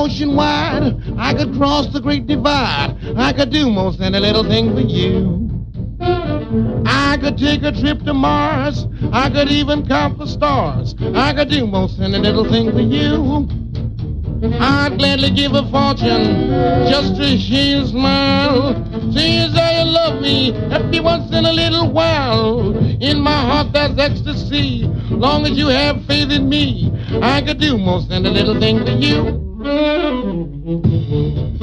ocean wide. I could cross the great divide. I could do most any little thing for you. I could take a trip to Mars. I could even count the stars. I could do most any little thing for you. I'd gladly give a fortune just to hear you smile. Say as you love me every once in a little while. In my heart there's ecstasy. Long as you have faith in me, I could do most any little thing for you.